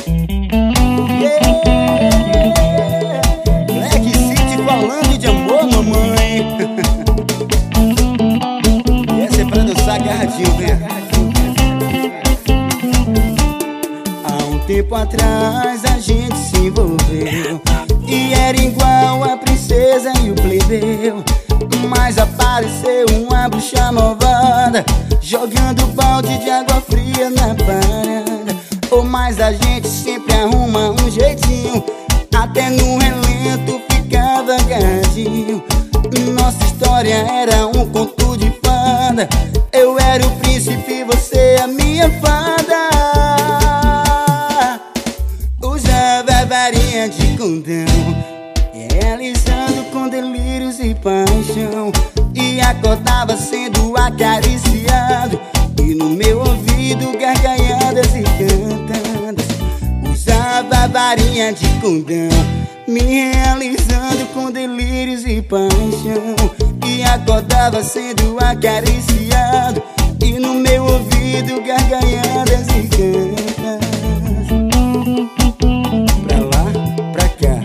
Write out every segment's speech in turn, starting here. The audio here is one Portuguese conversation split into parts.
Black City falando de amor, mamãe. E essa é pra dançar agarradinho, né? Há um tempo atrás a gente se envolveu e era igual a princesa e o plebeu. Mas apareceu uma bruxa malvada, jogando balde de água fria na parada. Ou mais a gente sempre arruma um jeitinho, até no relento ficava agarradinho. Nossa história era um conto de fada, eu era o príncipe, você a minha fada. Usava varinha de condão, realizando com delírios e paixão, e acordava sendo acariciado, e no meu ouvido gargalhadas e cantadas. Usava varinha de condão, me realizando com delírios e paixão, e acordava sendo acariciado, e no meu ouvido gargalhadas e cantadas. Pra lá, pra cá,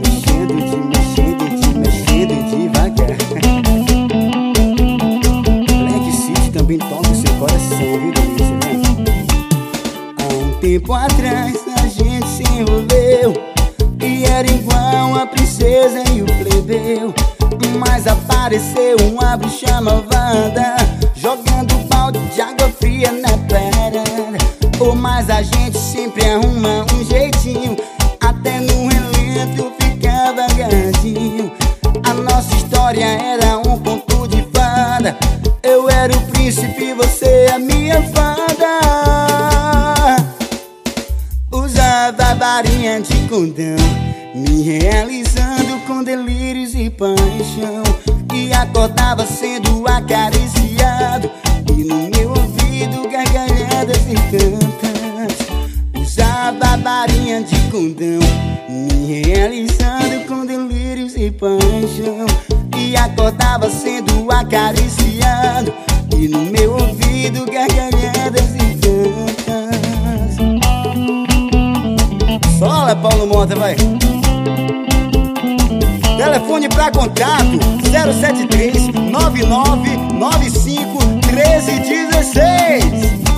também toca o seu coração, viu, delícia, né? Há um tempo atrás a gente se envolveu e era igual a princesa e o plebeu. Mas apareceu uma bruxa malvada, jogando balde de água fria na parada. Ou mais a gente sempre arruma um jeitinho, até no relento ficava agarradinho. A nossa história era um conto de fada, eu era o príncipe, você a minha fada. Usava varinha de condão, me realizando com delírios e paixão, e acordava sendo acariciado, e no meu ouvido gargalhadas e cantas. Usava varinha de condão, me realizando com delírios e paixão, e acordava sendo acariciado, e no meu ouvido gargalhadas e cantas. Sola, Paulo Mota, vai. Telefone pra contato 073 9995 1316.